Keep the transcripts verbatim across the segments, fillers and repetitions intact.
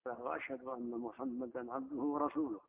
وأشهد أن محمدا عبده ورسوله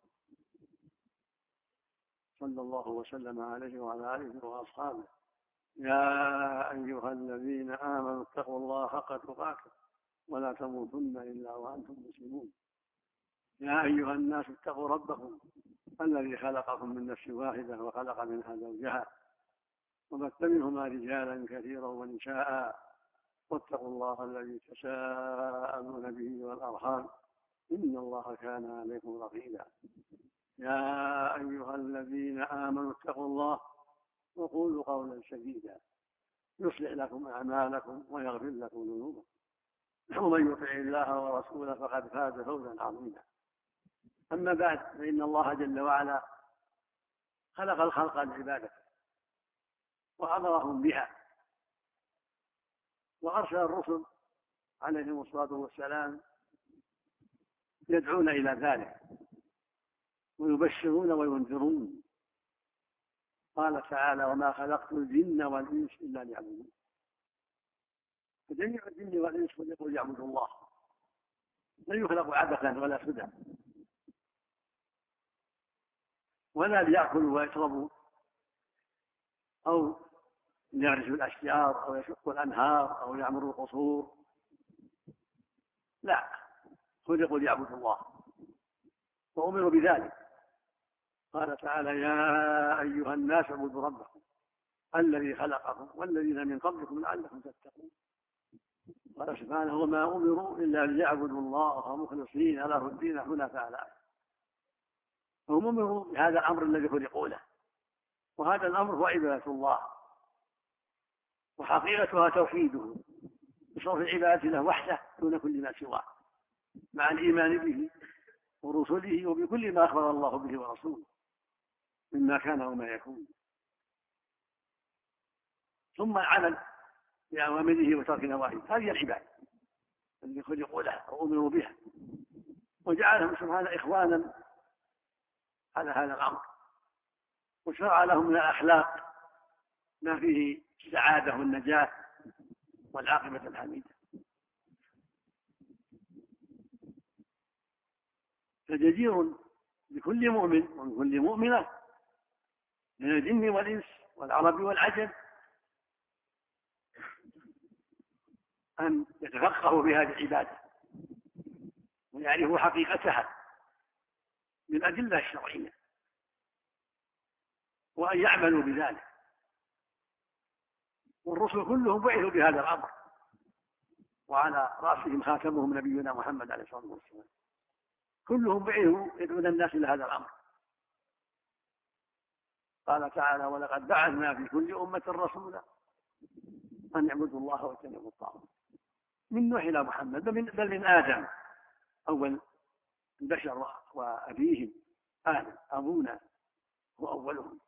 صلى الله وسلم عليه وعلى آله وأصحابه. يا أيها الذين آمنوا اتقوا الله حق تقاته ولا تموتن إلا وأنتم مسلمون. يا أيها الناس اتقوا ربكم الذي خلقكم من نفس واحدة وخلق منها زوجها وبث منهما رجالا كثيرا ونساء واتقوا الله الذي تساءلون به والأرحام إن الله كان عليكم رقيبا. يا أيها الذين آمنوا اتقوا الله وقولوا قولا سديدا يصلح لكم أعمالكم ويغفر لكم ذنوبكم ومن يطع الله ورسوله فقد فاز فوزا عظيما. أما بعد، فإن الله جل وعلا خلق الخلق لعبادته وأمرهم بها، وأرسل الرسل عليهم الصلاة والسلام يدعون إلى ذلك ويبشرون وينذرون. قال تعالى: وما خلقت الجن والإنس إلا ليعبدون. فجميع الجن والإنس يقول يعبدوا الله، لا يخلق عبثا ولا سدى ولا ليأكلوا ويشربوا أو ليغرسوا الأشجار أو يشقوا الأنهار أو يعمروا القصور، لا، خلقوا ليعبدوا الله وأمروا بذلك. قال تعالى: يا أيها الناس اعبدوا ربكم الذي خلقكم والذين من قبلكم لعلكم تتقون. قال سبحانه: وما أمروا إلا ليعبدوا الله مخلصين له الدين حنفاء له. هم أمروا بهذا الأمر الذي خلقوا له، وهذا الأمر هو عبادة الله، وحقيقتها توحيده بصرف العبادة له وحده دون كل ما سواه، مع الإيمان به ورسله وبكل ما أخبر الله به ورسوله مما كان وما يكون، ثم العمل بأوامره وترك نواهيه. هذه العبادة التي خلقوا لها وأمروا بها، وجعلهم سبحانه إخوانا على هذا الأمر، وشرع لهم من الأخلاق ما فيه السعادة والنجاة والعاقبة الحميدة. فجدير بكل مؤمن وكل مؤمنة من الجن والإنس والعرب والعجم أن يتفقهوا في هذه العبادة ويعرفوا حقيقتها بالأدلة الشرعية، وأن يعملوا بذلك. والرسل كلهم بعثوا بهذا الأمر، وعلى رأسهم خاتمهم نبينا محمد عليه الصلاة والسلام. كلهم بعثوا يدعون الناس إلى هذا الأمر. قال تعالى: ولقد بعثنا في كل أمة رسولا أن يعبدوا الله واجتنبوا الطاغوت. من نوح إلى محمد، بل من آدم أول البشر وأبيهم آدم أبونا هو أولهم،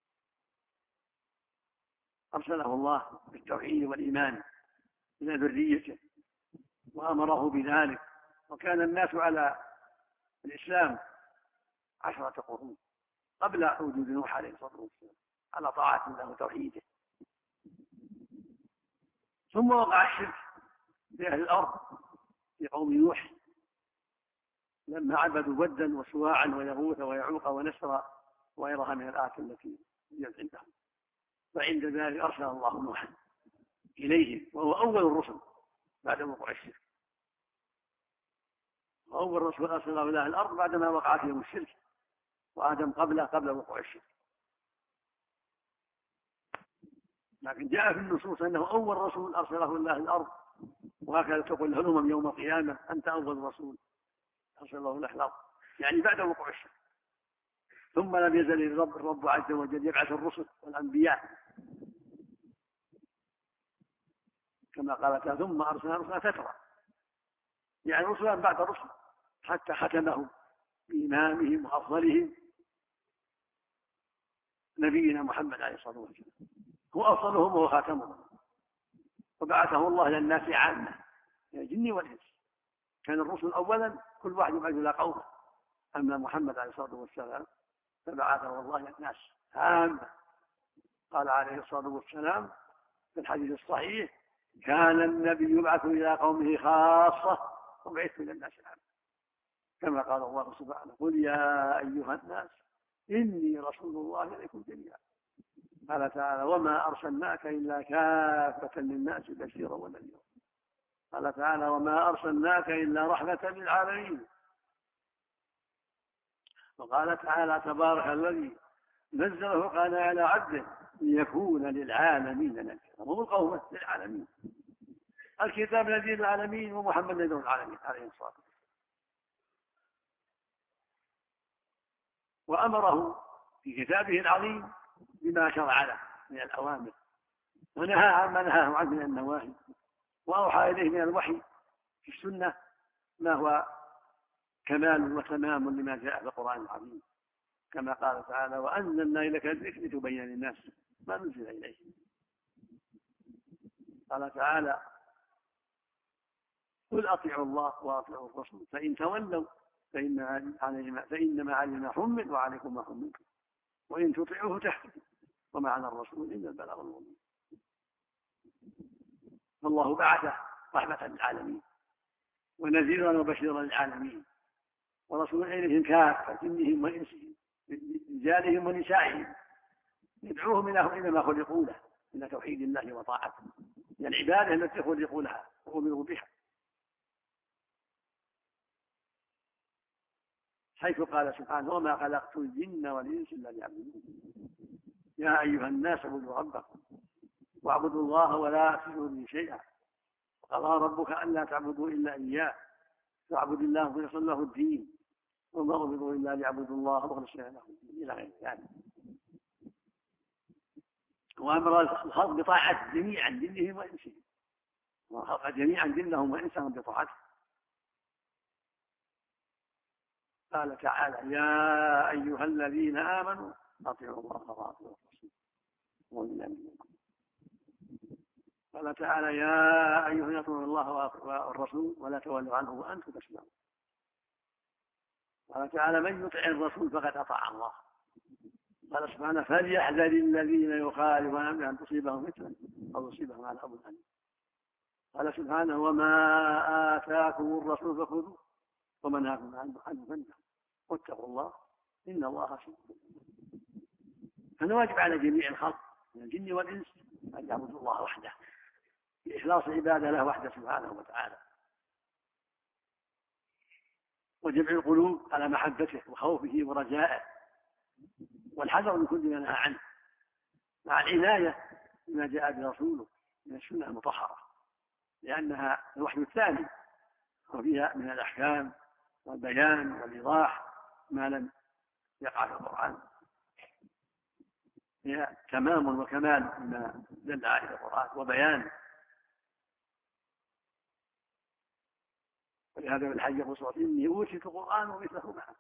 أرسله الله بالتوحيد والإيمان إلى ذريته وأمره بذلك، وكان الناس على الإسلام عشرة قرون قبل وجود نوح عليه الصلاة والسلام على طاعة الله وتوحيده. ثم وقع الشرك في أهل الأرض في قوم نوح لما عبدوا ودا وسواعا ويغوث ويعوق ونسر وغيرها من الآيات التي هي عندهم. فعند ذلك أرسل الله نوحا إليهم، وهو أول الرسل بعد وقوع الشرك، وأول رسول أرسله إلى أهل الأرض بعدما وقع فيهم الشرك، وآدم قبله قبل وقوع الشرك. لكن جاء في النصوص أنه أول رسول أرسله إلى أهل الأرض، وهكذا تقول الأمم يوم القيامة: أنت أول رسول أرسله إلى أهل الأرض، يعني بعد وقوع الشرك. ثم لم يزل الرب, الرب عز وجل يبعث الرسل والأنبياء كما قال تعالى: ثم أرسلنا رسلا فترة، يعني رسلا بعد رسل حتى ختمهم بإمامهم وأفضلهم نبينا محمد عليه الصلاة والسلام، هو أفضلهم وهو خاتمهم، وبعثه الله إلى الناس عامة من الجن والإنس. كان الرسل أولا كل واحد يبعث إلى قومه، أما محمد عليه الصلاة والسلام فبعثه الله إلى الناس عامة. قال عليه الصلاة والسلام في الحديث الصحيح: كان النبي يبعث إلى قومه خاصة وبعث إلى الناس عامة. كما قال الله سبحانه: قل يا أيها الناس إني رسول الله إليكم جميعا. قال تعالى: وما أرسلناك إلا كافة للناس بشيرا ونذيرا. قال تعالى: وما أرسلناك إلا رحمة للعالمين. وقال تعالى: تبارك الذي نزل القرآن على عبده ليكون للعالمين نذيرا. مو القوم للعالمين، الكتاب نذير العالمين ومحمد نذير العالمين عليه الصلاة والسلام. وأمره في كتابه العظيم بما شرع له من الأوامر، ونهى عما نهاه عنه من النواهي، وأوحى إليه من الوحي في السنة ما هو كمال وتمام لما جاء في القرآن العظيم، كما قال تعالى: وأنزلنا إليك الذكر لتبين للناس ما نزل إليه. قال تعالى: قل أطيعوا الله وأطيعوا الرسول فإن تولوا فإنما علي ما حمل وعليكم ما حملتم وإن تطيعوه تهتدوا وما على الرسول إلا البلاغ المبين. فالله بعثه رحمة للعالمين ونذيرا وبشيرا للعالمين، ورسول إليهم كافة، جنهم وإنسهم، رجالهم ونسائهم، يدعوهم إلى ما خلقوا له من توحيد الله وطاعته، من العبادة التي خلقوا لها وأمروا بها، حيث قال سبحانه: وما خلقت الجن والإنس إلا ليعبدون. يا أيها الناس اعبدوا ربكم واعبدوا الله ولا تشركوا به شيئا، وقضى ربك ألا تعبدوا إلا إياه فاعبدوا الله مخلصا له الدين وما أمروا إلا ليعبدوا الله مخلصين له الدين إلى غير ذلك. وأمر الخلق بطاعته جميعا جنهم وإنسهم، وخلق جميعا جنهم وإنسهم بطاعته. قال تعالى: يا أيها الذين آمنوا أطيعوا الله وأطيعوا الرسول وأولي الأمر منكم. قال تعالى: يا أيها اطيعوا الله والرسول ولا تولوا عنه وأنتم تسمعون. قال تعالى: من يطع الرسول فقد أطاع الله. قال سبحانه: فليحذر الذين يخالفون عن أمره أن تصيبهم فتنة أو يصيبهم عذاب أليم. قال سبحانه: وما آتاكم الرسول فخذوه وما نهاكم عنه فانتهوا واتقوا الله إن الله شديد. فالواجب على جميع الخلق من الجن والإنس أن يعبدوا الله وحده بإخلاص العبادة له وحده سبحانه وتعالى، وجمع القلوب على محبته وخوفه ورجائه، والحذر من كل ما نهى عنه، مع العناية بما جاء برسوله من السنة المطهرة، لأنها الوحي الثاني وفيها من الأحكام والبيان والإيضاح ما لم يقع في القرآن، هي تمام وكمال ما دل عليه القرآن وبيان. ولهذا في الحج يقول: إني أوتيت القرآن ومثله معه.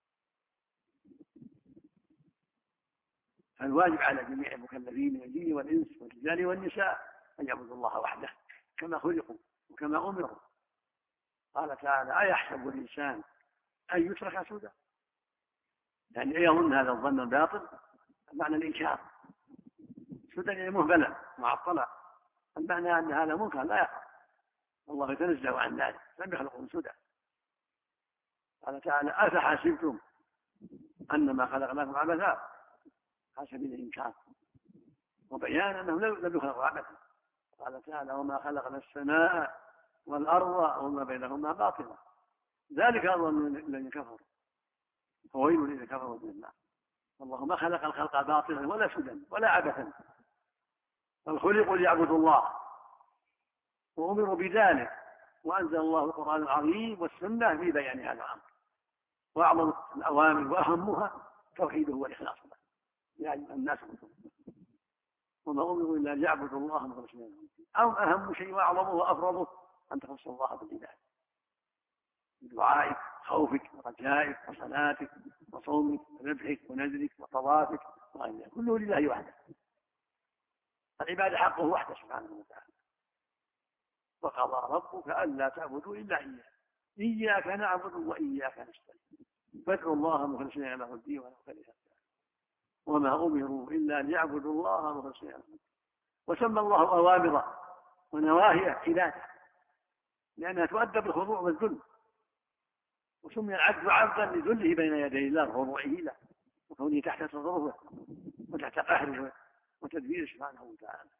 فالواجب على جميع المكلفين من الجن والإنس والرجال والنساء أن يعبدوا الله وحده كما خلقوا وكما أمروا. قال تعالى: أيحسب الإنسان أن يترك سدى؟ يعني يظن هذا الظن الباطل معنى الإنكار. سدى يعني مهبلة معطلة، المعنى أن هذا منكر لا يقع، الله يتنزه عن ذلك، لم يخلقهم سدى. قال تعالى: أفحسبتم أنما خلقناكم عبثا، حسب الإنكار وبيان أنهم لم يخلقوا عبثا. قال تعالى: وما خلقنا السماء والأرض وما بينهما باطلا ذلك أظن الذين كفروا فويل للذين كفروا من النار. والله ما خلق الخلق باطلا ولا سدى ولا عبثا، بل خلقوا ليعبدوا الله وأمروا بذلك، وأنزل الله القرآن العظيم والسنة في بيان هذا الأمر. وأعظم الأوامر وأهمها توحيده والإخلاص له يعني الناس وما أمروا إلا ليعبدوا الله مخلصين له الدين. أو أهم شيء وأعظمه وأفرضه أن تخص الله بالعبادة بدعائك خوفك ورجائك وصلاتك وصومك وربحك ونذرك وطوافك وغير ذلك كله لله وحده. العبادة حقه وحده سبحانه وتعالى. وقضى ربك ألا تعبدوا إلا إياه إياك نعبد وإياك نستعين فادعوا الله مخلصين له الدين ولو كره الكافرون وما أمروا إلا ليعبدوا الله مخلصين له الدين. وسمى الله أوامره ونواهيه عبادة لأنها تؤدى بالخضوع والذل وسمي العبد عبدا لذله بين يدي الله وخضوعه له وكونه تحت تصرفه وتحت قهره وتدبيره سبحانه وتعالى.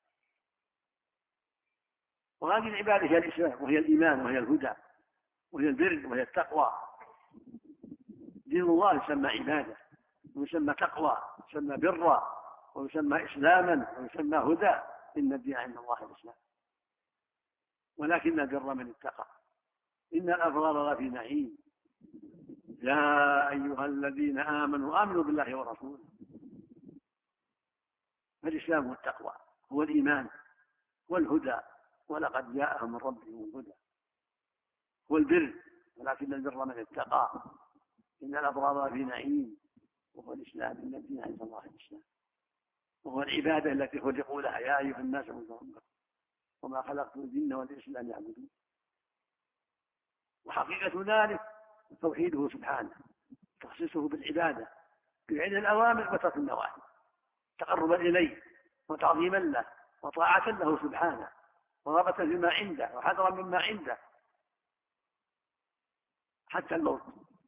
وهذه العبادة هي الإسلام وهي الإيمان وهي الهدى وهي البر وهي التقوى. دين الله يسمى عبادة ويسمى تقوى ويسمى برا ويسمى إسلاما ويسمى هدى. إن الدين عند الله الإسلام ولكن البر من اتقى إن الأبرار لفي نعيم. يا أيها الذين آمنوا آمنوا بالله ورسوله. فالإسلام هو التقوى هو الإيمان والهدى ولقد جاءهم من ربهم الهدى. هو البر ولكن البر من اتقى إن الأبرار في نعيم. وهو الإسلام إن الدين عند الله الإسلام وهو العبادة التي خلقوا لها. يا أيها الناس اعبدوا ربكم وما خلقت الجن والإنس إلا ليعبدون. وحقيقة ذلك توحيده سبحانه تخصيصه بالعبادة بفعل الأوامر وترك النواهي تقربا إليه وتعظيما له وطاعة له سبحانه ورغبة فيما عنده وحذرا مما عنده حتى الموت.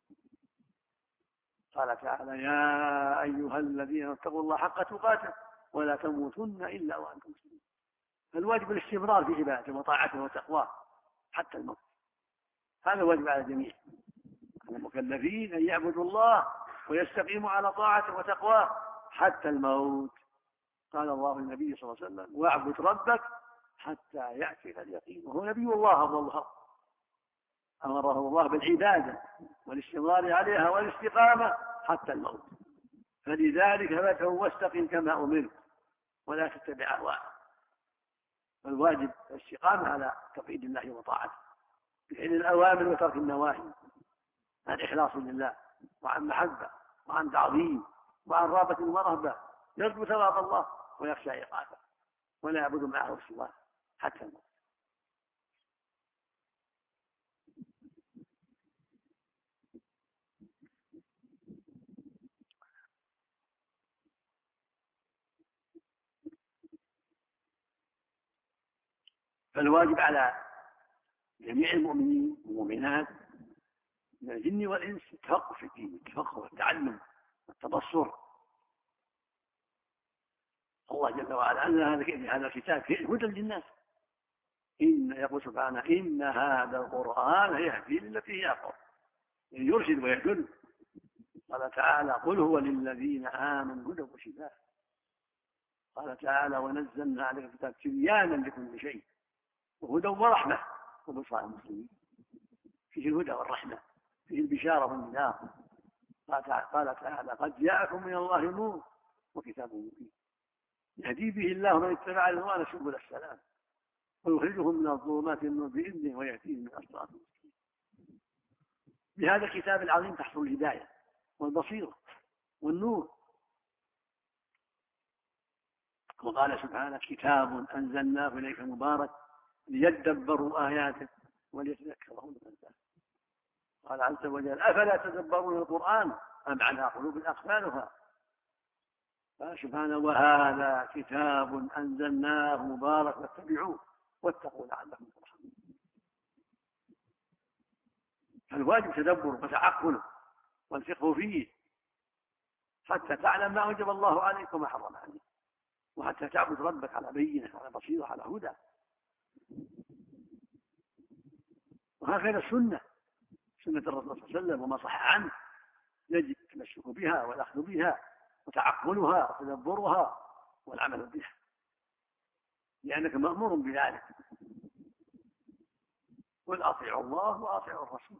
قال تعالى يا أيها الذين اتقوا الله حق تقاته ولا تموتن إلا وأنتم مسلمون. فالواجب الاستمرار في عبادته وطاعته وتقواه حتى الموت. هذا واجب على الجميع على المكلفين أن يعبدوا الله ويستقيموا على طاعته وتقواه حتى الموت. قال الله النبي صلى الله عليه وسلم واعبد ربك حتى يأتيك اليقين. وهو نبي الله أفضل الخلق أمره الله بالعبادة والاستمرار عليها والاستقامة حتى الموت. فلذلك فادعه واستقم كما أمرت ولا تتبع أهواءه. فالواجب الاستقامة على توحيد الله وطاعته بفعل الأوامر وترك النواهي عن إخلاص لله وعن محبة وعن تعظيم وعن رغبة ورهبة يرجو ثواب الله ويخشى عقابه ولا يعبد معه سواه حتى الموت. فالواجب على جميع المؤمنين والمؤمنات من الجن والإنس التفقه في الدين التفقه والتعلم والتبصر. الله جل وعلا أنزل هذا الكتاب هدى للناس. إن يقول سبحانه إن هذا القرآن يهدي للتي هي أقوم يرشد ويدل. قال تعالى قل هو للذين آمنوا هدى وشفاء. قال تعالى ونزلنا عليك الكتاب تبيانا لكل شيء وهدى ورحمة وبشرى المسلمين. فيه الهدى والرحمة فيه البشارة والنذار. قال تعالى قد جاءكم من الله نور وكتاب مبين يهدي به الله من اتبع رضوانه سبل السلام ويخرجهم من الظلمات النور بإذنه ويهديهم من الصراط المستقيم. بهذا الكتاب العظيم تحصل الهداية والبصيرة والنور. وقال سبحانه كتاب أنزلناه إليك مبارك ليدبروا آياته وليتذكر أولو الألباب. قال عز وجل أفلا تدبرون القرآن أم على قلوب أقفالها. قال سبحانه وهذا كتاب أنزلناه مبارك فاتبعوه واتقوا لعلكم ترحمون. فالواجب تدبر وتعقله والفقه فيه حتى تعلم ما أوجب الله عليك وما حرم عليك وحتى تعبد ربك على بينه على بصيرة على هدى. وهكذا السنة سنة الرسول صلى الله عليه وسلم وما صح عنه يجب التمسك بها والأخذ بها وتعقلها وتدبرها والعمل بها لأنك مأمور بذلك. قل أطيعوا الله وأطيعوا الرسول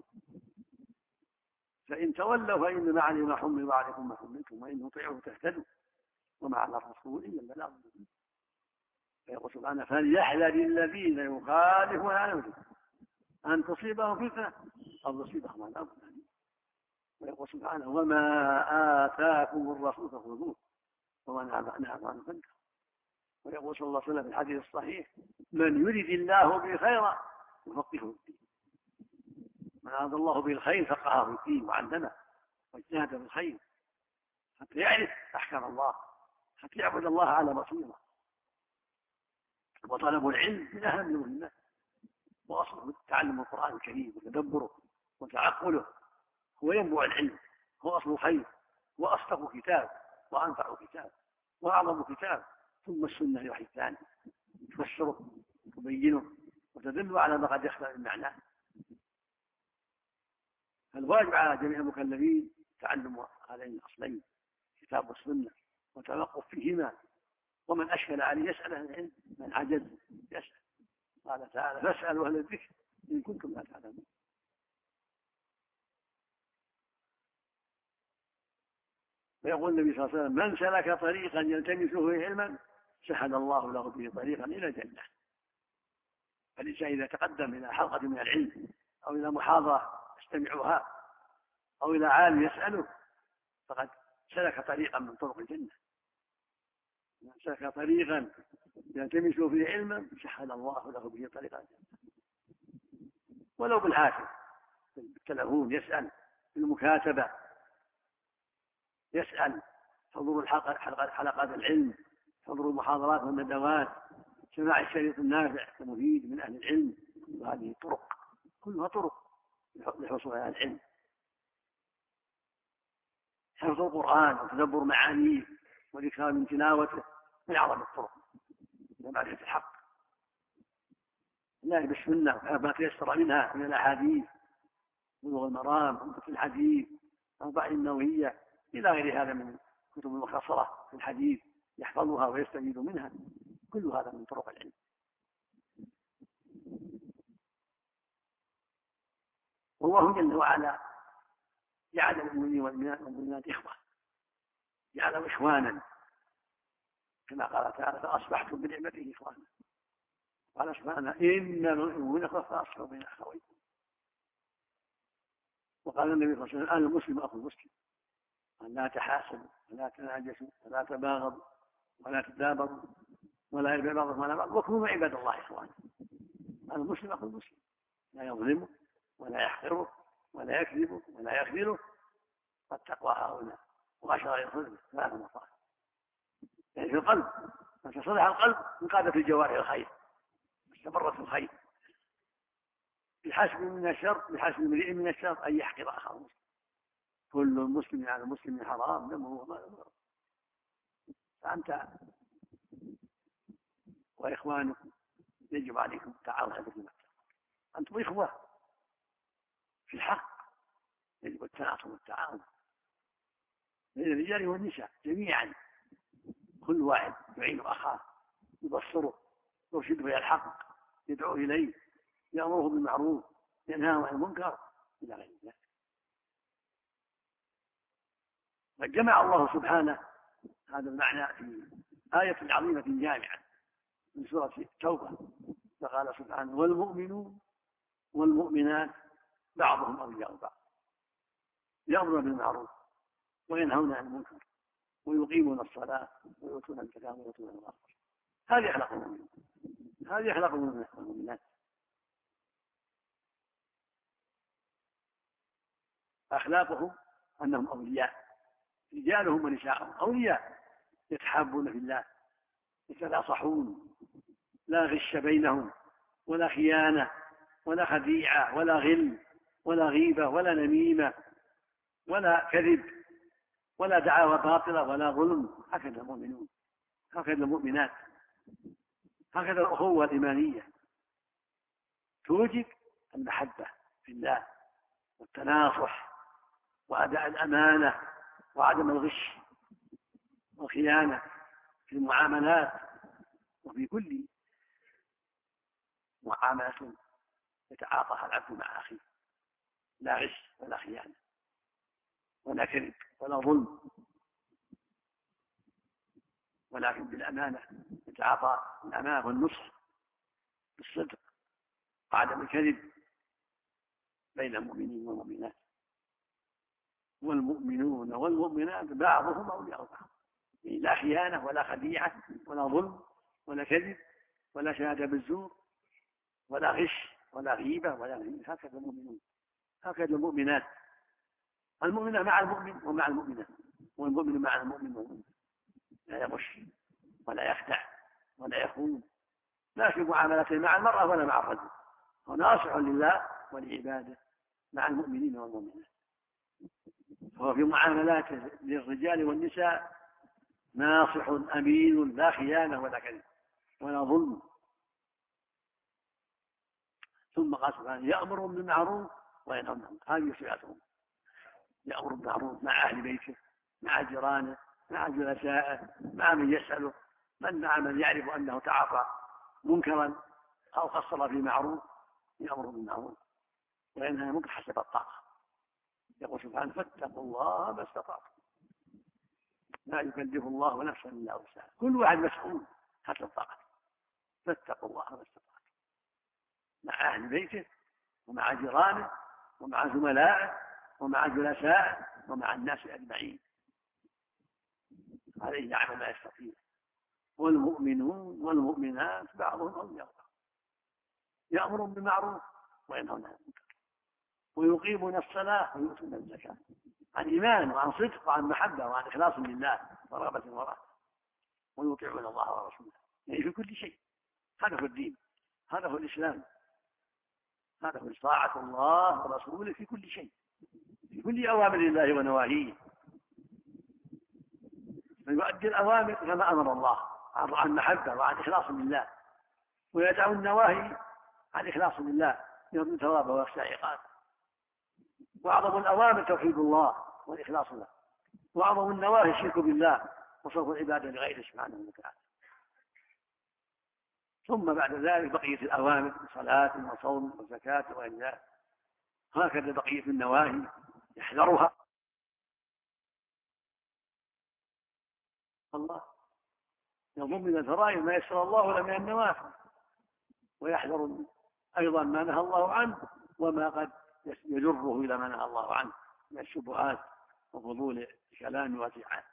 فإن تولوا فإنما عليه ما حمل وعليكم ما حملتم وإن تطيعوه تهتدوا وما على الرسول إلا البلاغ المبين. فيقول سبحانه فليحذر الذين يخالفون عن أمره أن تصيبهم فتنة أو تصيبهم عذاب أليم. ويقول سبحانه وما آتاكم الرسول فخذوه وما نهاكم عنه فانتهوا. ويقول صلى الله عليه وسلم في الحديث الصحيح من يرد الله به خيرا يفقهه في الدين. من أراد الله به الخير فقهه في الدين وعلمه واجتهد بالخير حتى يعرف أحكام الله حتى يعبد الله على بصيرة. وطلب العلم من أهم المهمات وأصله تعلم القرآن الكريم وتدبره وتعقله هو ينبوع العلم، هو أصل الخير، وأصدق كتاب وأنفع كتاب وأعظم كتاب، ثم السنة الوحي الثاني تفسره تبينه وتدل على ما قد يختلف من معناه. فالواجب على جميع المكلفين تعلم هذين الأصلين كتاب والسنة وتوقف فيهما، ومن أشكل عليه يسأل أهل العلم، من عجز يسأل. قال تعالى فاسألوا أهل الذكر إن كنتم لا تعلمون. ويقول النبي صلى الله عليه وسلم من سلك طريقا يلتمس فيه علما سهل الله له به طريقا إلى الجنة. فالإنسان إذا تقدم إلى حلقة من العلم أو إلى محاضرة يستمعها أو إلى عالم يسأله فقد سلك طريقا من طرق الجنة. من سلك طريقا يلتمس فيه علما سهل الله له به طريقا الجنة. ولو بالهاتف بالتلفون يسأل، بالمكاتبة يسأل، حضور حلقات العلم، حضور المحاضرات والندوات، سماع الشريط النافع المفيد من أهل العلم. وهذه طرق كلها طرق لحصول على العلم. حفظ القرآن وتدبر معانيه والإكثار من تلاوته من أعظم الطرق لمعرفة الحق. الله بالسنة ما تيسر منها من الأحاديث، بلوغ المرام، عمدة الحديث، أربعين النووية إلى غير هذا من كتب المختصرة في الحديث يحفظها ويستفيد منها. كل هذا من طرق العلم. والله جل وعلا جعل المؤمنين والمؤمنات إخوة، جعلهم إخوانا كما قال تعالى فأصبحتم بنعمته إخوانا. قال سبحانه إن المؤمنين إخوة فأصلحوا بين أخويكم. وقال النبي صلى الله عليه وسلم المسلم أخو المسلم، أن لا تحاسدوا ولا تناجسوا ولا تباغضوا ولا تدابروا ولا يربع بعضكم على بعض وكونوا عباد الله إخوانا. المسلم أخو المسلم لا يظلمه ولا يحقره ولا يكذبه ولا يخذله. فالتقوى هؤلاء وأشار إلى الظلم ثلاث مرات، يعني في القلب. من تصلح القلب انقادت الجوارح الخير استمرت في الخير. بحسب من الشر بحسب امرئ من الشر أن يحقر أخاه المسلم. كل مسلم على المسلم حرام دمه وماله. فأنت وإخوانكم يجب عليكم التعاون على التقوى. أنتم إخوة في الحق، يجب التناصر والتعاون بين الرجال والنساء جميعا. كل واحد يعين أخاه، يبصره، يرشده إلى الحق، يدعو إليه، يأمره بالمعروف، ينهاه عن المنكر إلى غير ذلك. فجمع الله سبحانه هذا المعنى في آية عظيمة جامعة من سورة التوبة، فقال سبحانه والمؤمنون والمؤمنات بعضهم أولياء بعض يأمرون بالمعروف وينهون عن المنكر ويقيمون الصلاة ويؤتون الزكاة ويؤتون الصلاة. هذه أخلاق المؤمنين، هذه أخلاق المؤمنات. أخلاقهم أنهم أولياء، رجالهم ونساءهم أولياء يتحابون في الله، يتناصحون، لا غش بينهم ولا خيانة ولا خديعة ولا غل ولا غيبة ولا نميمة ولا كذب ولا دعاوى باطلة ولا ظلم. هكذا المؤمنون، هكذا المؤمنات، هكذا الأخوة الإيمانية توجب المحبة في الله والتناصح وأداء الأمانة وعدم الغش والخيانة في المعاملات وفي كل معاملة يتعاطاها العبد مع أخيه. لا غش ولا خيانة ولا كذب ولا ظلم، ولكن بالأمانة يتعاطى الأمانة والنصح بالصدق وعدم الكذب بين المؤمنين والمؤمنات. والمؤمنون والمؤمنات بعضهم أولياء بعض، لا خيانة ولا خديعة ولا ظلم ولا كذب ولا شهادة بالزور ولا غش ولا غيبة ولا غيبة. هكذا المؤمنون، هكذا المؤمنات. المؤمنة مع المؤمن ومع المؤمنة، والمؤمن مع المؤمن والمؤمن، لا يغش ولا يخدع ولا يخون، لا في معاملته مع المرأة ولا مع الرجل، هو ناصح لله ولعباده مع المؤمنين والمؤمنات. فهو في معاملاته للرجال والنساء ناصح أمين لا خيانة ولا كذب ولا ظلم. ثم قال سبحانه يأمر بالمعروف وينهى عن المنكر، هذه صفاتهم، يأمر بالمعروف مع أهل بيته، مع جيرانه، مع جلسائه، مع من يسأله، من مع من يعرف أنه تعاطى منكرا أو قصر في معروف يأمر بالمعروف وينهى عن المنكر حسب الطاقة. يقول سبحانه فاتقوا الله ما استطعتم، لا يكلف الله نفسا إلا وسعها، كل واحد مسؤول حسب طاقته، فاتقوا الله ما استطعتم مع أهل بيته ومع جيرانه ومع زملائه ومع جلسائه ومع الناس أجمعين، عليه يعمل ما يستطيع. والمؤمنون والمؤمنات بعضهم أولياء بعض، يأمرون بالمعروف وينهون عن المنكر ويقيمون الصلاة ويؤتون الزكاة، عن إيمان وعن صدق وعن محبة وعن إخلاص لله ورغبة ورهبة، ويطيعون الله ورسوله، يعني في كل شيء. هذا هو الدين، هذا هو الإسلام، هذا هو طاعة الله ورسوله في كل شيء، في كل أوامر الله ونواهيه، فيؤدي الأوامر كما أمر الله عن محبة وعن إخلاص لله، ويدع النواهي عن إخلاص لله يرجو ثوابه ويخشى عقابه. وأعظم الأوامر توحيد الله والإخلاص له، وأعظم النواهي الشرك بالله وصرف العبادة لغيره سبحانه وتعالى. ثم بعد ذلك بقية الأوامر صلاة وصوم وزكاة وغير ذلك، هكذا بقية النواهي يحذرها الله، يضم من الفرائض ما يسر الله له من النوافل، ويحذر أيضا ما نهى الله عنه وما قد يجره إلى ما نهى الله عنه من الشبهات وفضول الكلام واتعاظ.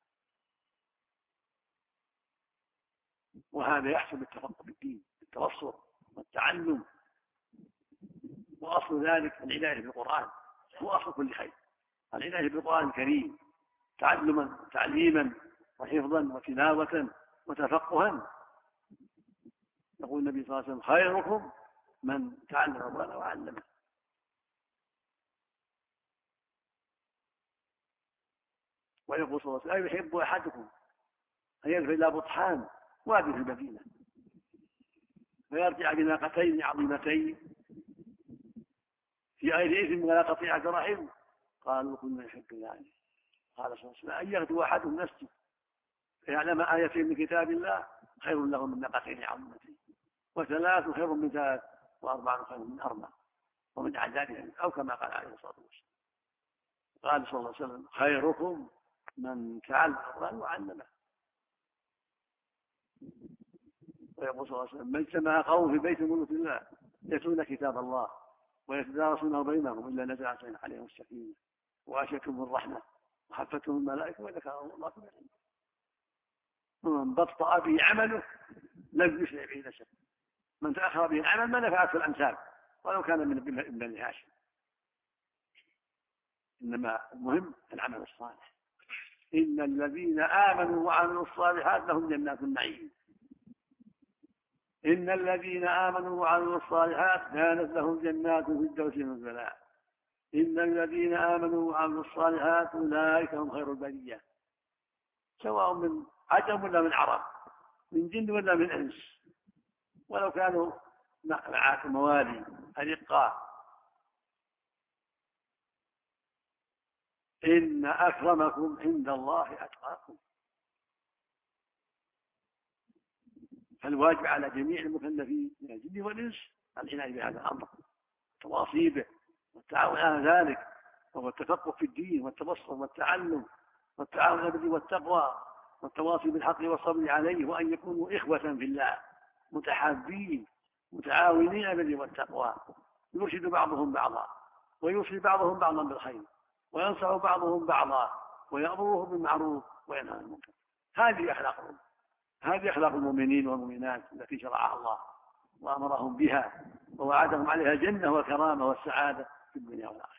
وهذا يحصل بالتفقه بالدين بالتبصر والتعلم، وأصل ذلك العناية بالقرآن، هو أصل كل خير، العناية بالقرآن الكريم تعلما تعليما وحفظا وتلاوة وتفقها. يقول النبي صلى الله عليه وسلم خيركم من تعلم القرآن وعلمه. ويقول صلى الله عليه وسلم يحب أحدكم أن يذهب إلى بطحان وادي في المدينة فيرجع بناقتين عظيمتين في غير إثم ولا قطيعة رحم، قالوا كنا يحب ذلك. قال صلى الله عليه وسلم أن يغدو أحدهم مسجد فيعلم آيتين من كتاب الله خير له من ناقتين عظيمتين، وثلاث خير من ثلاث، وأربع خير من أربع، ومن عدادهم، أو كما قال عليه الصلاة والسلام. قال صلى الله عليه وسلم خيركم من تعلم القرآن وعلمه. ويقول صلى الله عليه وسلم من اجتمع قوم في بيت من بيوت الله يتلون كتاب الله ويتدارسونه بينهم إلا نزلت عليهم السكينة وغشيتهم الرحمة وحفتهم الملائكة وذكرهم الله في عنده. ومن بطأ به عمله لم يسرع به نسبه، من تأخر به العمل ما نفعته الأمثال ولو كان من ابن بني هاشم. إنما المهم العمل الصالح. إن الذين آمنوا وعملوا الصالحات لهم جنات النعيم، إن الذين آمنوا وعملوا الصالحات كانت لهم جنات في الفردوس نزلا، إن الذين آمنوا وعملوا الصالحات أولئك هم خير البرية، سواء من عجم ولا من عرب، من جن ولا من إنس، ولو كانوا معك موالي أرقاء. إن أكرمكم عند الله أتقاكم. فالواجب على جميع المكلفين من الجن والإنس العناية بهذا الأمر، التواصي به والتعاون على ذلك، وهو التفقه في الدين والتبصر والتعلم والتعاون على البر والتقوى والتواصي بالحق والصبر عليه، وأن يكونوا إخوة في الله متحابين متعاونين بالبر والتقوى، يرشد بعضهم بعضا ويوصي بعضهم بعضا بالخير وينصح بعضهم بعضا ويأمره بالمعروف وينهى عن المنكر. هذه أخلاقهم، هذه أخلاق المؤمنين والمؤمنات التي شرعها الله وأمرهم بها ووعدهم عليها الجنة والكرامة والسعادة في الدنيا والآخرة.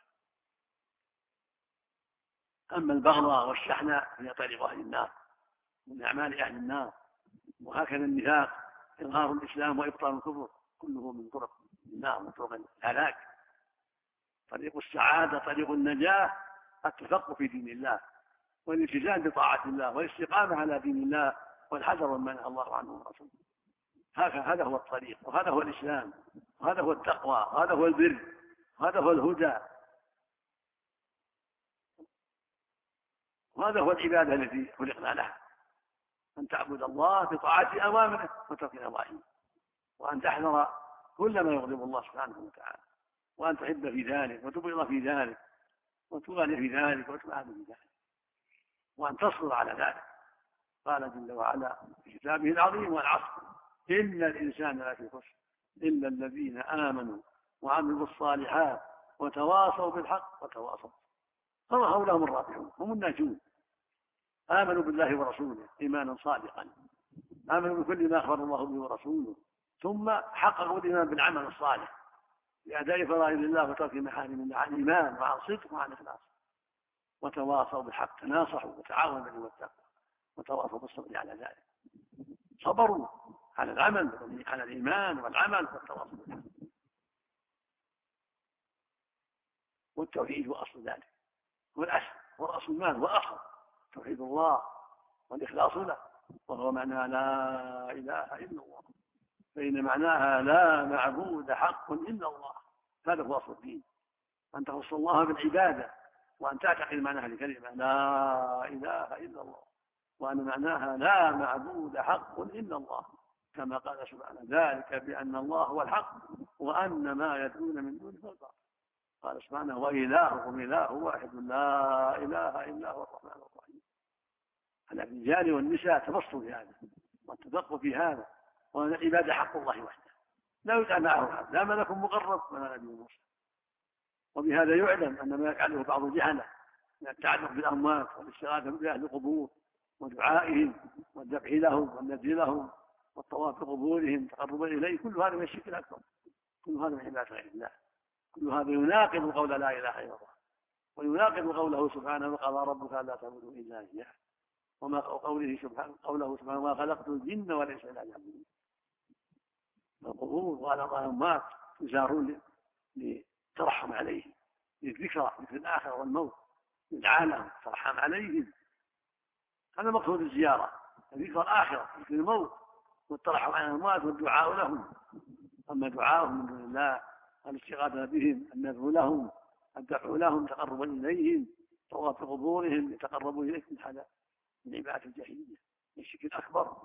أما البغضاء والشحناء هي طريق أهل النار من أعمال أهل النار، وهكذا النفاق إظهار الإسلام وإبطال الكفر كله من طرق النار وطرق الهلاك. طريق السعادة طريق النجاة التفقه في دين الله والالتزام بطاعة الله والاستقامة على دين الله والحذر مما نهى الله عنه ورسوله. هذا هو الطريق، وهذا هو الإسلام، وهذا هو التقوى، وهذا هو البر، وهذا هو الهدى، وهذا هو العبادة التي خلقنا لها، أن تعبد الله بطاعة أوامره وترك نواهيه، وأن تحذر كل ما يغضب الله سبحانه وتعالى، وأن تحب في ذلك وتبغض في ذلك وتغالي في ذلك وتبعد في ذلك، وأن تصبر على ذلك. قال جل وعلا في كتابه العظيم: والعصر إن الإنسان لفي خسر إلا الذين آمنوا وعملوا الصالحات وتواصوا بالحق وتواصوا. فهؤلاء هم الرابحون، هم الناجون. آمنوا بالله ورسوله إيمانا صادقا، آمنوا بكل ما أخبر الله به ورسوله، ثم حققوا الإيمان بالعمل الصالح بأداء فرائض الله وترك محارم الله، عن إيمان وعن صدق وعن إخلاص. وتواصوا بالحق، تناصحوا وتعاونوا بالبر والتقوى وتواصوا بالصبر على ذلك، صبروا على العمل على الإيمان والعمل والتواصل بالحق. والتوحيد هو أصل ذلك، هو الأصل، هو رأس المال وأصل توحيد الله والإخلاص له، وهو معنى لا إله إلا الله، فإن معناها لا معبود حق إلا الله. هذا هو أصل الدين، أن تخص الله بالعبادة، وأن تعتقد معناها الكلمة لا إله إلا الله، وأن معناها لا معبود حق إلا الله، كما قال سبحانه: ذلك بأن الله هو الحق وأن ما يدعون من دونه هو الباطل. قال سبحانه: وإلهكم إله واحد لا إله إلا هو الرحمن الرحيم. على الرجال والنساء تبصوا في هذا والتفقه في هذا، وأن العبادة حق الله وحده، لا يدعى معه لا ملك مقرب ولا نبي مرسل. وبهذا يعلم أن ما يفعله بعض الجهلة من التعلق بالأموات والاستغاثة بأهل القبور ودعائهم والذبح لهم والنذر لهم والطواف بقبورهم تقربا إليه، كل هذا من الشرك الأكبر، كل هذا من عبادة غير الله، كل هذا يناقض قول لا إله إلا الله، ويناقض قوله سبحانه: وقضى ربك ألا تعبدوا إلا إياه، وما قوله سبحانه قوله سبحانه: ما خلقت الجن والإنس إلا ليعبدون. القبور والأموات يزارون لترحم عليهم، للذكرى مثل الآخرة والموت، للعالم ترحم عليهم، هذا مقصود الزيارة، ذكر الآخرة مثل الموت والترحم على الأموات والدعاء لهم. أما دعاءهم من دون الله، الاستغاثة بهم، النذر لهم، الدفع لهم تقربا إليهم، طواف قبورهم يتقربوا إليك، من هذا من عبادة الجاهلية، من الشرك الأكبر.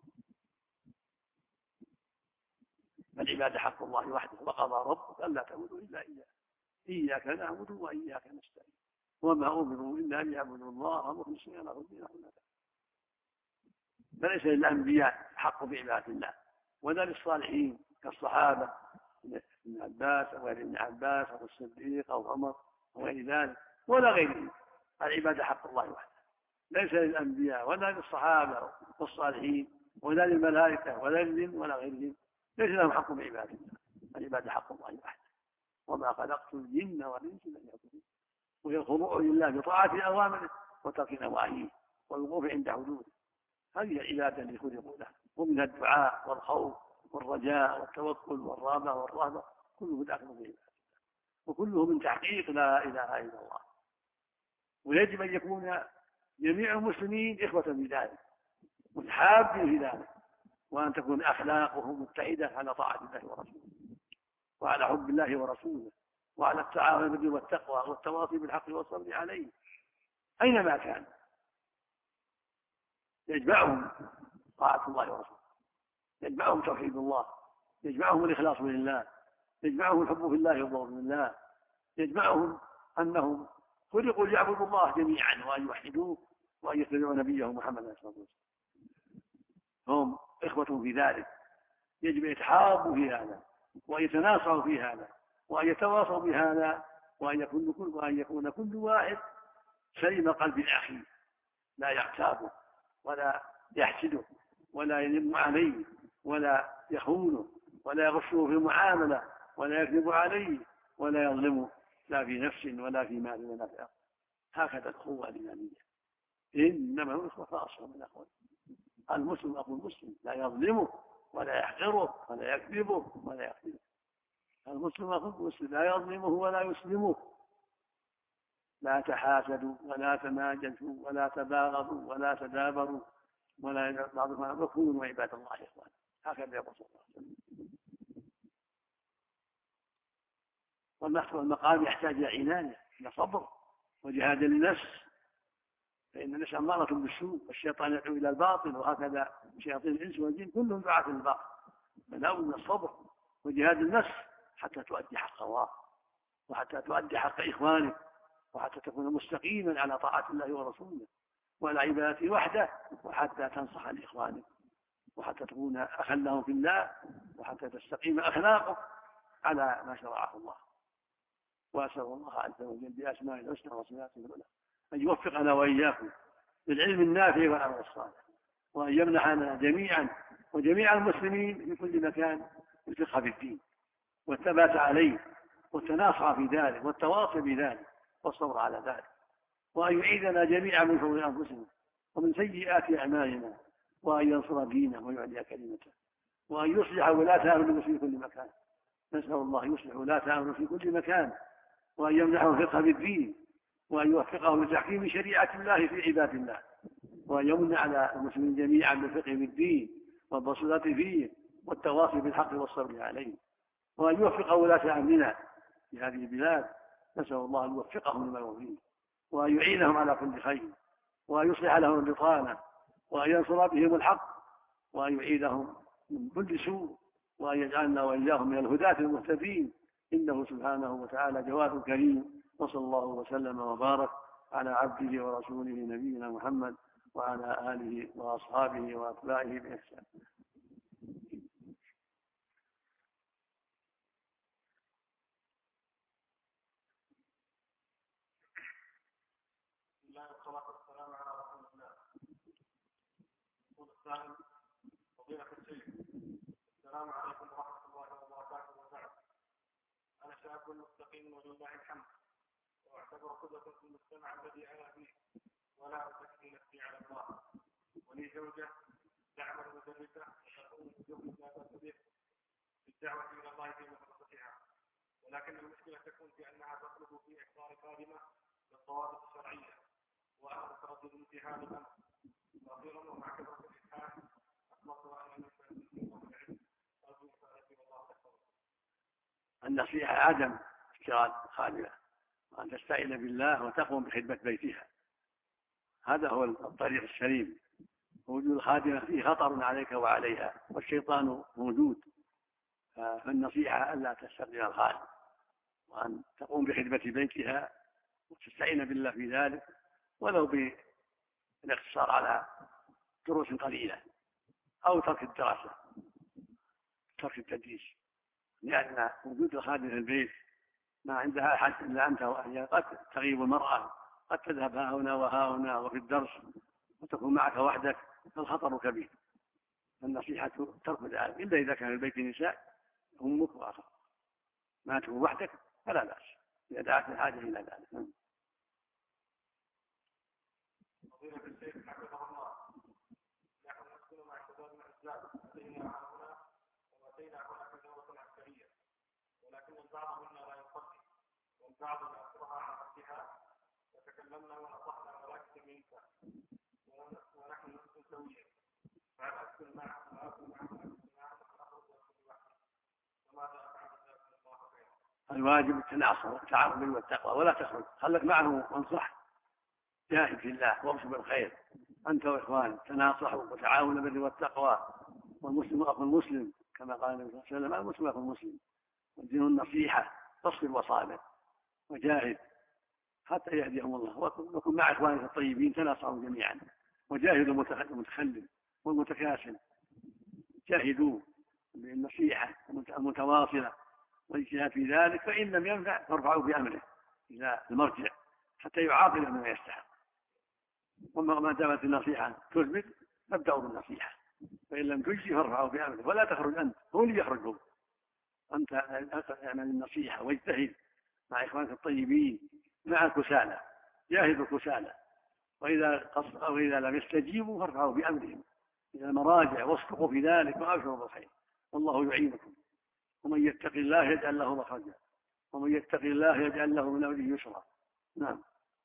العبادة حق الله وحده، وقضى ربك ألا تعبدوا إلا إياه إياك نعبد وإياك نستعين وما أمروا إلا ليعبدوا الله مخلصين له الدين حنفاء. فليس للأنبياء حق بعبادة الله، ولا للصالحين كالصحابة ابن عباس أو غير ابن عباس أو الصديق أو عمر وغير ذلك، ولا غيرهم. العبادة حق الله وحده، ليس للأنبياء ولا للصحابة والصالحين ولا للملائكة ولا للجن ولا غيرهم، ليس لهم حق بعبادة الله. العبادة حق الله وحده، وما خلقت الجن والإنس إلا ليعبدون. وهي الخضوع لله بطاعة أوامره وترك نواهيه والوقوف عند حدوده، هذه العبادة التي خلقوا لها. ومنها الدعاء والخوف والرجاء والتوكل والرغبة والرهبة، كله داخل في العبادة، وكله من تحقيق لا إله إلا الله. ويجب أن يكون جميع المسلمين إخوة في ذلك متحابين في ذلك، وأن تكون أخلاقهم متحدة على طاعة الله ورسوله وعلى حب الله ورسوله وعلى التعاون بالبر والتقوى والتواصي بالحق والصبر عليه أينما كان. يجمعهم طاعة الله ورسوله، يجمعهم توحيد الله، يجمعهم الإخلاص لله، يجمعهم الحب في الله والبغض لله، يجمعهم أنهم خلقوا ليعبدوا الله جميعا وأن يوحدوه وأن يتبعوا نبيه محمد صلى الله عليه وسلم. هم إخوة في ذلك، يجب أن يتحابوا في هذا وأن يتناصروا في هذا وأن يتواصوا بهذا، وأن يكون كل وأن يكون كل واحد سليم قلب أخيه، لا يغتابه ولا يحسده ولا ينم عليه ولا يخونه ولا يغشه في المعاملة ولا يكذب عليه ولا يظلمه، لا في نفس ولا في مال ولا في أرض. هكذا الأخوة الإيمانية، إنما هو إخوة خاصة من الأخوة. المسلم أخو المسلم لا يظلمه ولا يحقره ولا يكذبه ولا يخذله. المسلم أخو المسلم لا يظلمه ولا يسلمه، لا تحاسدوا ولا تناجشوا ولا تباغضوا ولا تدابروا ولا يدع بعضكم، وكونوا عباد الله إخوانا. هكذا يقول صلى الله عليه وسلم. والمقام يحتاج إلى عناية، إلى صبر وجهاد النفس، فإن النفس أمارة بالسوء والشيطان يدعو إلى الباطل، وهكذا شياطين الإنس والجن كلهم دعاة للباطل. فلا بد من الصبر وجهاد النفس حتى تؤدي حق الله، وحتى تؤدي حق إخوانك، وحتى تكون مستقيما على طاعة الله ورسوله وعلى عبادته وحده، وحتى تنصح لإخوانك، وحتى تكون أخا لهم في الله، وحتى تستقيم أخلاقك على ما شرعه الله. وأسأل الله عز وجل بأسمائه الحسنى وصفاته العلى أن يوفقنا وإياكم للعلم النافع والعمل الصالح، وأن يمنحنا جميعا وجميع المسلمين في كل مكان الفقه في الدين والثبات عليه والتناصع في ذلك والتواصي بذلك والصبر على ذلك، وأن يعيذنا جميعا من شرور أنفسنا ومن سيئات أعمالنا، وأن ينصر دينه ويعلي كلمته، وأن يصلح ولاة أمره في كل مكان. نسأل الله يصلح ولاة أمره في كل مكان، وأن يمنحهم الفقه في الدين، وأن يوفقهم لتحكيم شريعة الله في عباد الله، وأن يمن على المسلمين جميعا بالفقه في الدين والبصيرة فيه والتواصي بالحق والصبر عليه، وأن يوفق ولاة أمرنا في هذه البلاد. نسأل الله أن يوفقهم لما يرضيه، وأن يعينهم على كل خير، وأن يصلح لهم البطانة، وأن ينصر بهم الحق، وأن يعيدهم من كل سوء، وأن يجعلنا وإياهم من الهداة المهتدين، إنه سبحانه وتعالى جواد كريم. وصلى الله وسلم وبارك على عبده ورسوله نبينا محمد وعلى آله وأصحابه وأتباعه بإحسان. الله والصلاة والسلام على رسول الله. يقول السائل: فضيلة الشيخ، السلام عليكم ورحمة الله وبركاته، وبعد. أنا شاب مستقيم ولله الحمد، وأعتبر قدوة في المجتمع الذي أنا فيه، ولا أزكي نفسي على الله. ولي زوجة تعمل مدرسة وتقوم بجهد لا بأس به بالدعوة إلى الله في مدرستها، ولكن المشكلة تكون في أنها تطلب في إحضار خادمة بالضوابط الشرعية، وأنا متردد في هذا الأمر. وأخيرا ومع كثرة الإلحاح أطلقت أن نفسي أرجو مساعدتي والله أكبر. النصيحة عدم اشتغال خادمة، وأن تستعين بالله وتقوم بخدمة بيتها، هذا هو الطريق السليم. وجود الخادمة فيه خطر عليك وعليها، والشيطان موجود. فالنصيحة ألا تستغل الخادم، وأن تقوم بخدمة بيتها وتستعين بالله في ذلك، ولو بالاقتصار على دروس قليلة أو ترك الدراسة، ترك التدريس، لأن وجود الخادم في البيت ما عندها أحد إلا أنت وأهلها. قد تغيب المرأة، قد تذهب ها هنا وها هنا وفي الدرس وتكون معك وحدك، فالخطر كبير. النصيحة ترك ذلك، إلا إذا كان البيت نساء أمك وأخاك، ما تكون وحدك فلا بأس إذا دعت الحاجة إلى ذلك. فضيلة الشيخ حفظه الله، نحن نسكن مع شباب الإسلام، أتينا هنا وأتينا هنا في دورة عسكرية، ولكن البعض منا لا يصلي، والبعض يأثرها عن نفسها، وتكلمنا ونصحنا ولكن منك، ونحن نسكن سويا، فهل أسكن معكم وأكون معكم أسكن معكم أخرج وأسكن وحدي؟ وماذا أفعل جزاكم الله خيرا؟ الواجب التناصر والتعاون والتقوى، ولا تخرج، خلك معه وانصح، جاهد في الله وابشر بالخير أنت وإخوانك، تناصحوا وتعاونوا بالبر والتقوى، والمسلم أخو المسلم كما قال النبي صلى الله عليه وسلم: المسلم أخو المسلم. والدين النصيحة، فاصبر وصابر وجاهد حتى يهديهم الله، وكن مع إخوانك الطيبين، تناصحوا جميعا، وجاهدوا المتخلف والمتكاسل، جاهدوا بالنصيحة المتواصلة والاجتهاد في ذلك، فإن لم ينفع فارفعوا بأمره إلى المرجع حتى يعاقب ما يستحق. وما دامت النصيحة تثبت فابدأوا بالنصيحة، فإن لم تجزي فارفعوا بأمره، ولا تخرج أنت، هو اللي يخرج هو. أنت اعمل النصيحة واجتهد مع إخوانك الطيبين مع الكسالى، جاهد الكسالى، وإذا قص أو إذا لم يستجيبوا فارفعوا بأمرهم إلى المراجع واصدقوا في ذلك وأبشروا بالخير، والله يعينكم. ومن يتق الله يجعل له مخرجا، ومن يتق الله يجعل له من أمره يسرا. نعم.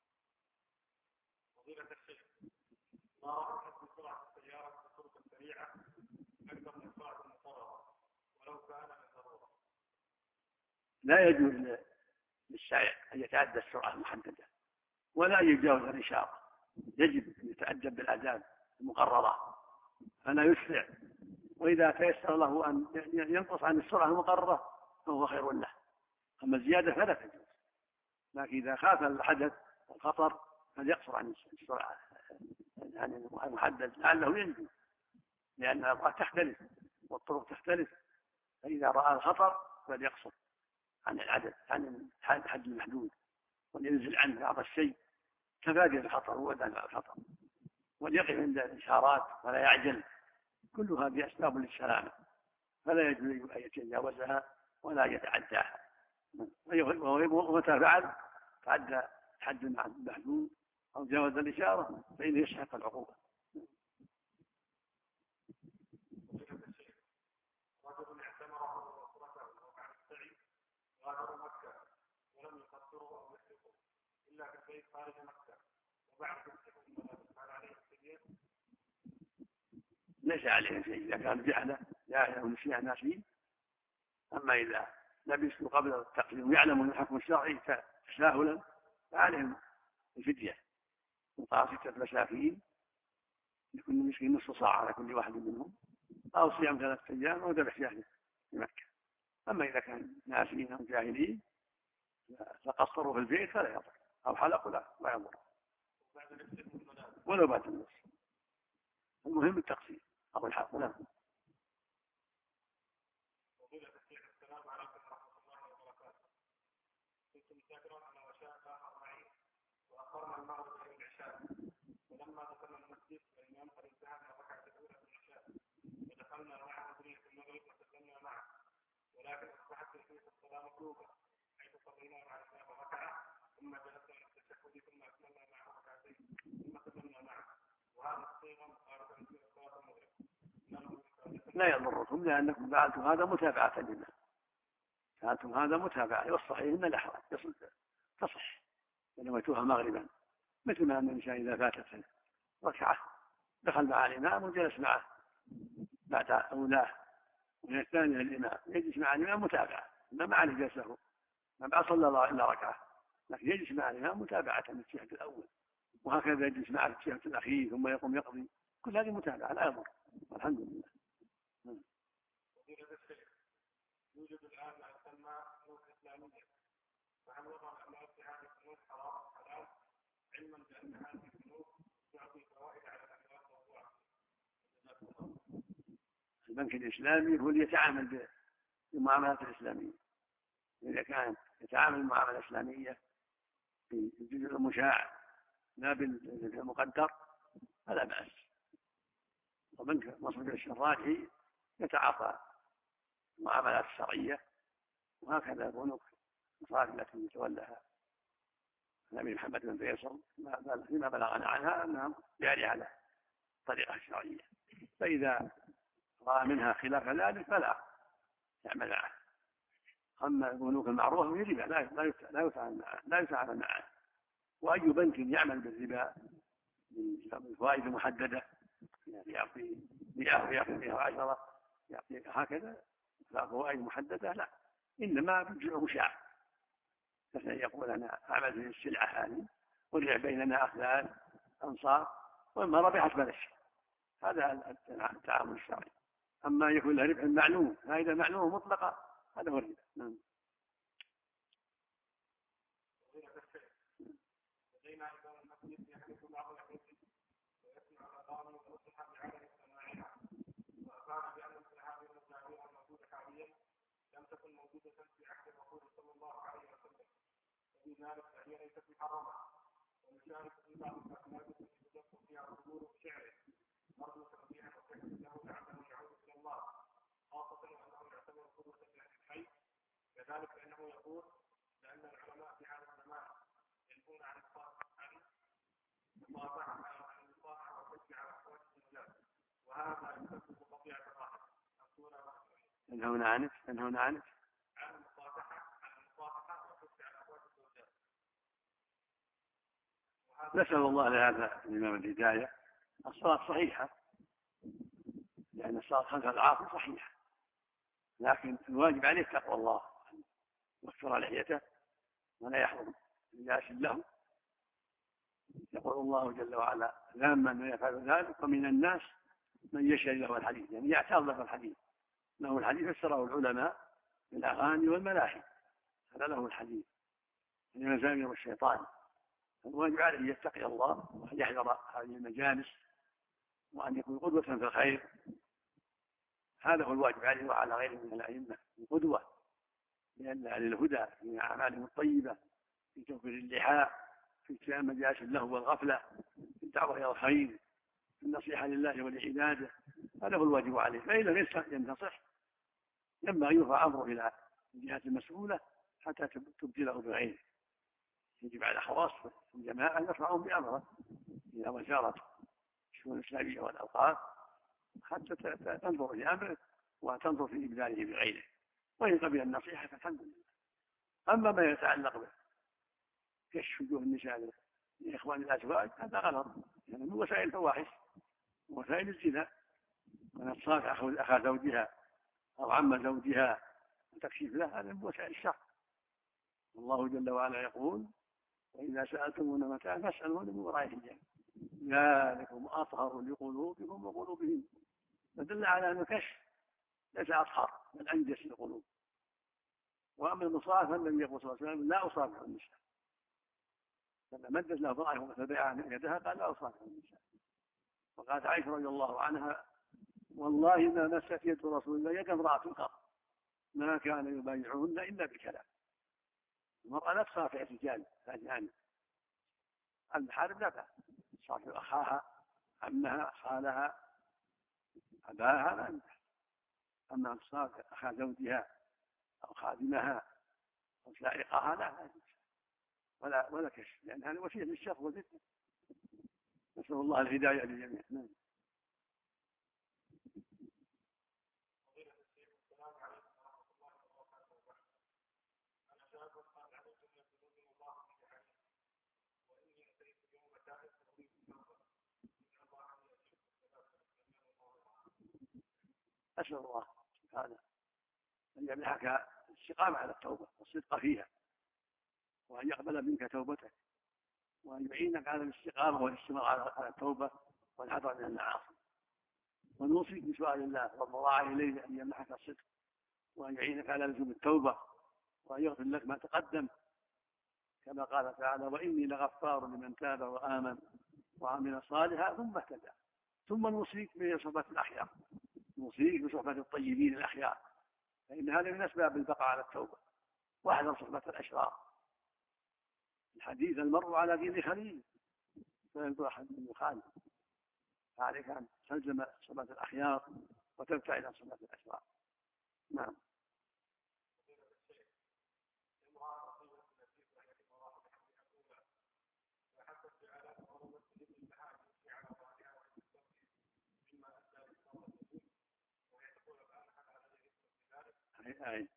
ما رأيك في سرعة السيارة في الطرق السريعة أكثر من سرعة المقررة ولو كان من ضرورة؟ لا يجوز للسائق أن يتعدى السرعة المحددة ولا يتجاوز الإشارة، يجب أن يتأدب بالآداب المقررة فلا يسرع، وإذا تيسر له أن ينقص عن السرعة المقررة فهو خير له، أما الزيادة فلا تجوز. لكن إذا خاف الحدث والخطر فليقصر عن السرعة يعني المحدد لعله ينجو، لأن الأرض تختلف والطرق تختلف، فإذا رأى الخطر فليقصر عن العدد عن الحد المحدود ولينزل عنه بعض الشيء تفادي الخطر وودع الخطر، وليقف عند الإشارات ولا يعجل، كل هذه أسباب للسلامة فلا يجوز أن يتجاوزها ولا يتعداها، ومتى فعل تعدى حد المحدود أو جاوز الإشارة فإنه يستحق العقوبة. رجل اعتمر وأسرته وبعد السعي غادروا مكة ولم يقصروا أو يسرقوا إلا في البيت خارج مكة وبعد يمسكوا الملابس هل عليه السبيل؟ ليس عليه شيء إذا كان جهله جاهله ونسيان ناسين، أما إذا لبسوا قبل التقديم ويعلمون الحكم الشرعي تساهلا فعليهم الفدية وقاصة مساكين لكل مسكين نصف صاع على كل واحد منهم، أو صيام ثلاثة أيام أو ذبح شاة في مكة. أما إذا كان ناسين أو جاهلين فقصروا في البيت فلا يضر، أو حلقوا لا لا يضر ولو بعد النص، المهم التقصير أو الحق. نعم. السلام عليكم ورحمة الله وبركاته. كنت مسافرا أنا وشاب آخر معي وأخرنا المغرب إلى العشاء، ولما دخلنا المسجد الإمام قد انتهى من الركعة الأولى في العشاء ودخلنا معه بنية المغرب وسلمنا معه، ولكن أصبحت تلك الصلاة مطلوبة حيث صلينا مع الإمام ركعة ثم جلسنا إلى التشهد ثم أكملنا معه ركعتين ثم سلمنا معه، وهذا الصيغة مقاربة في صلاة المغرب. لا يضركم لأنكم فعلتم هذا متابعة لله، فعلتم هذا متابعة، والصحيح أن الأحوال تصح ونويتوها مغربا، مثل ما أن الإنسان إذا فاتت ركعة دخل مع الإمام وجلس معه بعد أولاه وهي الثانية للإمام يجلس مع الإمام متابعة، ما عليه جلسه ما صلى الله إلا ركعة، لكن يجلس مع الإمام متابعة للتشهد الأول، وهكذا يجلس مع التشهد الأخير ثم يقوم يقضي، كل هذه متابعة لا يضر والحمد لله. يوجد الآن ما يسمى بنوك إسلامية، فهل وضع الأموال في هذه البنوك حرام حلال علما بأن هذه البنوك تعطي فوائد على الأموال الموضوعة؟ البنك الإسلامي هو اللي يتعامل بالمعاملات الإسلامية، إذا كان يتعامل بالمعاملة الإسلامية في الجزء المشاع لا بالمقدر فلا بأس، وبنك مصر الشراجي يتعاطى المعاملات الشرعية، وهكذا بنوك المصارف التي يتولاها النبي محمد بن فيصل فيما بلغنا عنها أنها جارية على الطريقة الشرعية، فإذا رأى منها خلاف ذلك فلا يعمل معه. أما البنوك المعروفة في الربا لا يتعامل معه لا يتعامل معه، وأي بنك يعمل بالربا بالفوائد المحددة يعطي مئة ويأخذ فيها عشرة يعطي هكذا لا فوائد محددة، لا، إنما بجزء مشاع، مثلا يقول أنا أعمل في السلعة هذه ورجع بيننا أخذان أنصار وإما ربحت بلش، هذا التعامل الشرعي. أما يكون له ربح معلوم فإذا معلومة مطلقة هذا هو الربا. نعم. لدينا إمام المسجد يحدث بعض الحديث ويسمع الأغاني ويصلح بعدم سماعها، وأفاد بأن مثل هذه المزامير الموجودة حاليا لم تكن موجودة في عهد الرسول صلى الله عليه وسلم، وفي ذلك فهي ليست محرمة، ونشارك في بعض الأفلام التي تدق فيها الظهور بشعره نرجو تنبيها وصحة له لعله يعود إلى الله، خاصة وأنه يعتبر قدوة لأهل الحي، كذلك فإنه يقول لأن العلماء في هذا الزمان ينهون عن المصافحة عن المصافحة والحج على أخوات الزوجات، وهذا يسبب قطيعة الرحم. ينهون عنه ينهون عنه عن المصافحة عن المصافحة والحج على أخوات الزوجات. نسأل الله لهذا الإمام الهداية الصلاة صحيحة، لأن الصلاة خلف العاصي صحيحة، لكن الواجب عليه تقوى الله، يكسر لحيته ولا يحرم الجالس له. يقول الله جل وعلا: ذاما من يفعل ذلك ومن الناس من يشتري له الحديث، يعني يعتاد له الحديث. له الحديث فسره العلماء بالأغاني والملاهي، هذا له الحديث من مزامير الشيطان. الواجب عليه ان يتقي الله وان يحذر هذه المجالس وان يكون قدوة في الخير، هذا هو الواجب عليه وعلى غيره من الأئمة القدوة، لأن أهل الهدى في أعمالهم الطيبة، في توفير اللحى، في اجتناب مجالس اللهو والغفلة، في الدعوة إلى الخير، في النصيحة لله ولعباده، هذا هو الواجب عليه. فإن لم ينتصح ينبغي يرفع أمره إلى الجهات المسؤولة حتى تبدله بغيره. يجب على خواص الجماعة أن يرفعون بأمره إلى وزارة الشؤون الإسلامية والأوقاف حتى تنظر في أمره وتنظر في إبداله بغيره، وإن قبل النصيحة فالحمد لله. أما ما يتعلق به كشف وجوه النساء لإخوان الأزواج هذا غلط، يعني من وسائل الفواحش ووسائل الزنا، من تصافح أخا زوجها أو عم زوجها وتكشيف له، هذا من وسائل الشر. الله جل وعلا يقول: وإذا سألتمون متاعا فاسألوهن من وراء حجاب ذلكم أطهر لقلوبكم وقلوبهم. فدل على أن الكشف ليس أطهر بل أنجس للقلوب. وأما المصافحة النبي يقول صلى الله عليه وسلم: لا أصافح النساء. لما مدت له ضرعه وتبعها يدها قال: لا أصافح النساء. وقالت عائشة رضي الله عنها: والله ما مست يد رسول الله يد امرأة قط ما كان يبايعهن إلا بكلام. المرأة لا تصافح الرجال الأجانب، المحارم لا بأس، تصافح أخاها، عمها، خالها، أباها لا بأس. أما أن تصافح أخا زوجها أو خادمها أو سائقها لا ولا ولا كشف، لأن هذه وسيلة للشر والفتنة. نسأل الله الهداية للجميع. نعم. أسأل الله سبحانه أن يمنحك الاستقامة على التوبة والصدق فيها، وأن يقبل منك توبتك، وأن يعينك على الاستقامة والاستمرار على التوبة والحذر من المعاصي. ونوصيك بسؤال الله والضراعة إليه أن يمنحك الصدق، وأن يعينك على لزوم التوبة، وأن يغفر لك ما تقدم، كما قال تعالى: وإني لغفار لمن تاب وآمن وعمل صالحا ثم اهتدى. ثم نوصيك بصحبة الأخيار، نوصيك بصحبة الطيبين الأخيار، فإن هذا من أسباب البقاء على التوبة. واحذر صحبة الأشرار. الحديث: المرء على دين خليل فينظر أحد من يخالف. فعليك أن تلزم صحبة الأخيار وتبتعد عن صحبة الأشرار. نعم. أي أي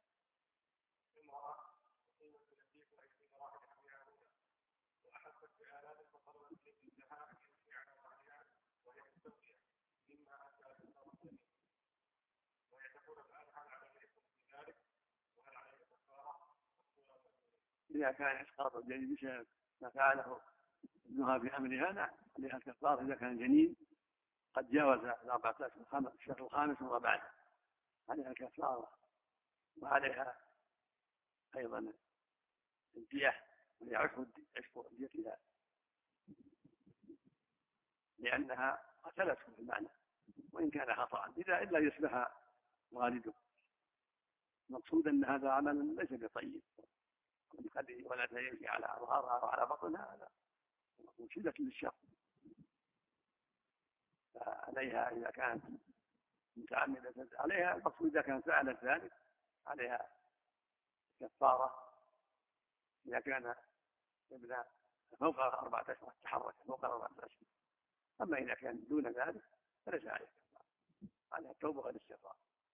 إذا كان إسقاط الجنين بسبب ما فعله ابنها في أمرها نعم عليها الكفارة. إذا كان جنين قد جاوز الأربعة أشهر الشهر الخامس وما بعده عليها الكفارة، وعليها أيضا الدية وهي عشر ديتها لأنها قتلته في المعنى وإن كان خطأ، إذا إلا يصبح والده. المقصود أن هذا عمل ليس بطيب، قد ولدها يمشي على ظهرها وعلى بطنها، هذا وسيلة للشر. فعليها إذا كانت متعمدة عليها المقصود إذا كانت فعلت ذلك عليها كفارة إذا كان ابن فوق أربعة أشهر تحرك فوق أربعة أشهر. أما إذا كان دون ذلك فليس عليه كفارة، عليها التوبة والاستغفار.